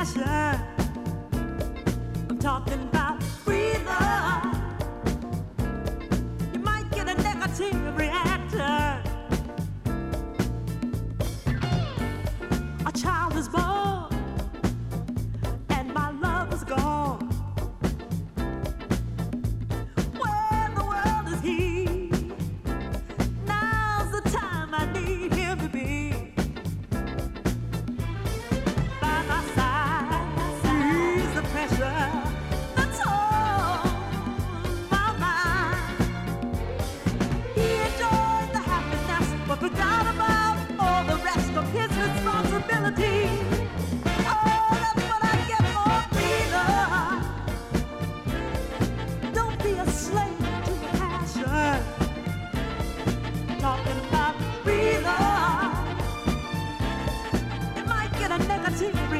passion. I'm talking about breathing. You might get a negative reaction. A child is born, and my love is gone. Where in the world is he? Now's the time I need him to be by my side. Ease the pressure that's on my mind. He enjoyed the happiness, but forgot about all the rest of his responsibility. Oh, that's what I get for freedom. Don't be a slave to your passion. Talking about freedom. It might get a negative